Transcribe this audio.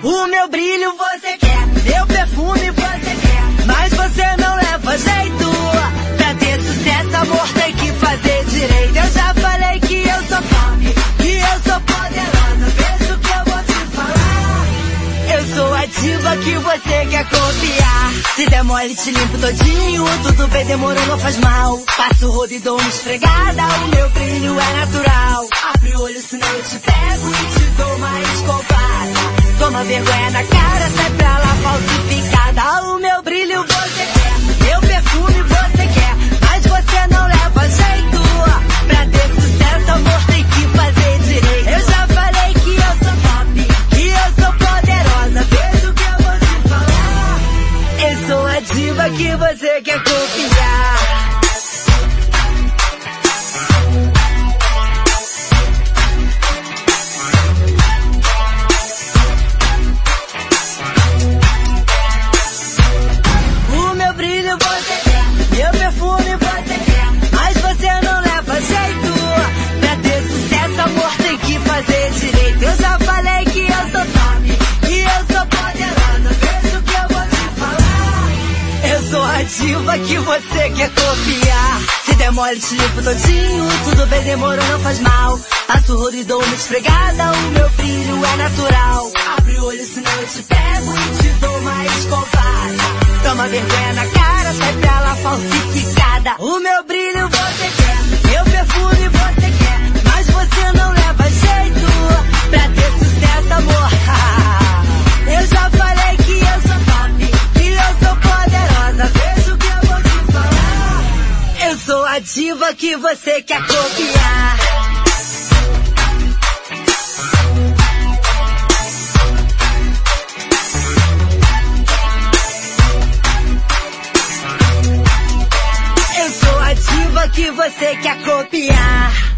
O meu brilho você quer, meu perfume você quer, mas você não leva jeito. Pra ter sucesso, amor, tem que fazer direito. Eu já falei que eu sou top, que eu sou poderosa. Veja o que eu vou te falar. Eu sou a diva que você quer copiar. Se der mole, te limpo todinho. Tudo bem, demorou, não faz mal. Passo o rodo e dou uma esfregada. O meu brilho é natural. Abre o olho, senão eu te pego e te dou uma escovada. Toma vergonha na cara, sai pra lá falsificada. O meu brilho você quer, meu perfume você quer, mas você não leva jeito. Pra ter sucesso, amor, tem que fazer direito. Eu já falei que eu sou top, que eu sou poderosa. Veja o que eu vou te falar. Eu sou a diva que você quer copiar. Meu perfume você quer, mas você não leva jeito. Pra ter sucesso, amor, tem que fazer direito. Eu já falei que eu sou top, que eu sou poderosa. Veja o que eu vou te falar. Eu sou a diva que você quer copiar. Se der mole, te limpo todinho. Tudo bem, demorou, não faz mal. Passo o rodo e dou uma esfregada. O meu brilho é natural. Abre o olho, senão eu te pego e te dou uma escovada. Toma vergonha na cara, sai pra lá falsificada. O meu brilho você quer, meu perfume você quer, mas você não leva jeito. Pra ter sucesso, amor. Eu já falei que eu sou top, que eu sou poderosa. Veja o que eu vou te falar. Eu sou a diva que você quer copiar. Que você quer copiar.